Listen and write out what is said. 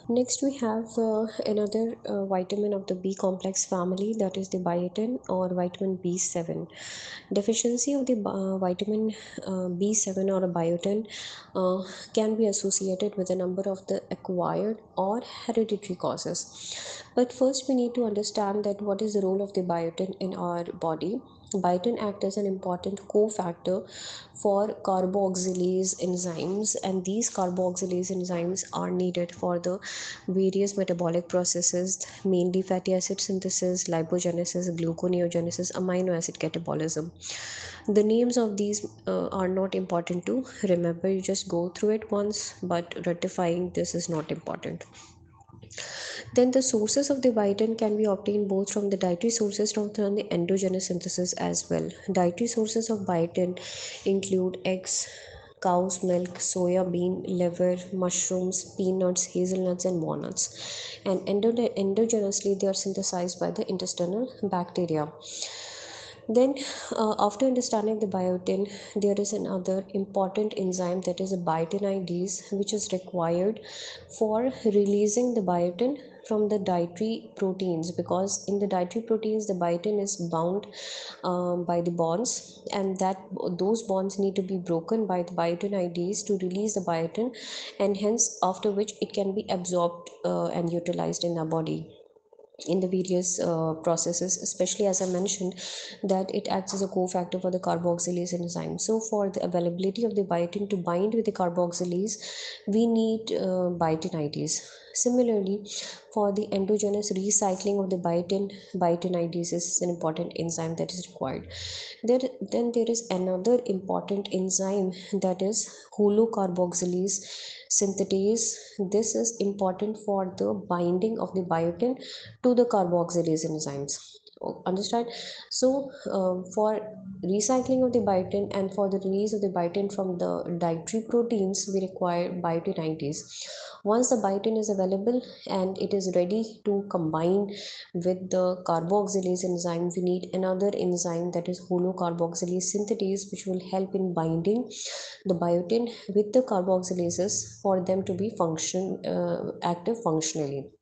Next, we have another vitamin of the B complex family, that is the biotin or vitamin B7. Deficiency of the vitamin B7 or a biotin can be associated with a number of the acquired or hereditary causes. But first, we need to understand that what is the role of the biotin in our body. Biotin acts as an important cofactor for carboxylase enzymes, and these carboxylase enzymes are needed for the various metabolic processes, mainly fatty acid synthesis, lipogenesis, gluconeogenesis, amino acid catabolism. The names of these are not important to remember, you just go through it once, but ratifying this is not important. Then the sources of the biotin can be obtained both from the dietary sources and from the endogenous synthesis as well. Dietary sources of biotin include eggs, cow's milk, soya bean, liver, mushrooms, peanuts, hazelnuts, and walnuts. And endogenously, they are synthesized by the intestinal bacteria. Then, after understanding the biotin, there is another important enzyme, that is a biotinidase, which is required for releasing the biotin from the dietary proteins, because in the dietary proteins the biotin is bound by the bonds, and that those bonds need to be broken by the biotinidase to release the biotin, and hence after which it can be absorbed and utilized in the body in the various processes, especially as I mentioned that it acts as a cofactor for the carboxylase enzyme. So for the availability of the biotin to bind with the carboxylase, we need biotinidase. Similarly, for the endogenous recycling of the biotinidase is an important enzyme that is required. Then there is another important enzyme, that is holocarboxylase synthetase. This is important for the binding of the biotin to the carboxylase enzymes. Understand? So for recycling of the biotin and for the release of the biotin from the dietary proteins, we require biotinidase. Once the biotin is available and it is ready to combine with the carboxylase enzyme, we need another enzyme, that is holocarboxylase synthetase, which will help in binding the biotin with the carboxylases for them to be active functionally.